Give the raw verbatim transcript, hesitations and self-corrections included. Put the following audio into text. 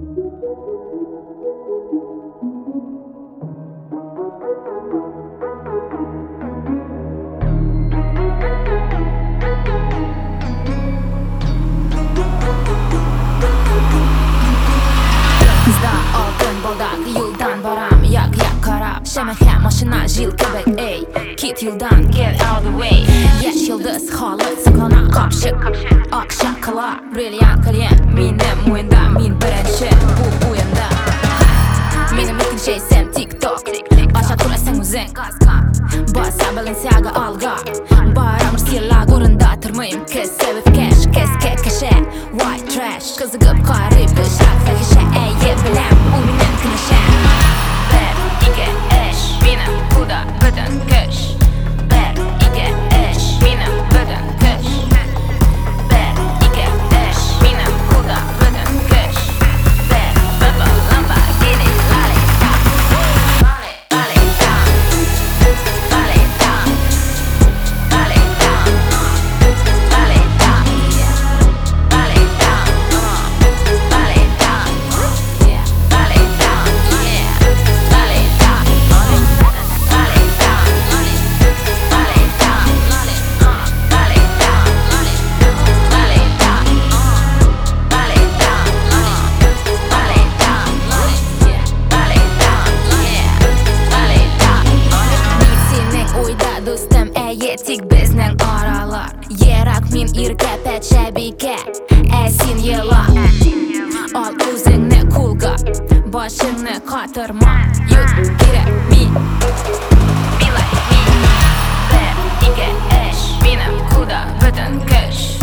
Şemehe maşına jil köbek ey Kit yıldan get out the way Yaş yıldız halı sıkana kapşık Akşam kala brilliant kalyen Minim oyunda min birinci bu oyunda Minim ilkin şey sen TikTok Başa tur esen müzen kaskan Basa Balenciaga alga Baramır silla gorunda tırmayım Kız sevip cash kes ke keşe White trash Kızıgıp karib kışak fehişe ey bilem bu minin kınışe Bir iki eş Minim kuda bütün kış Bir iki eş Minim bütün kış Bir iki eş Minim kuda bütün kış Bir baba lamba gini lale ta Lale ta Lale ta Lale ta Lale ta Lale ta Lale ta Lale ta Yetik bizning oralar Yerak min irga pechabike Esin yela Al o'zingni kulga Boshingni qotirma Yut kerak min Be like me Bir, ikki, esh Minim kuda bütün kış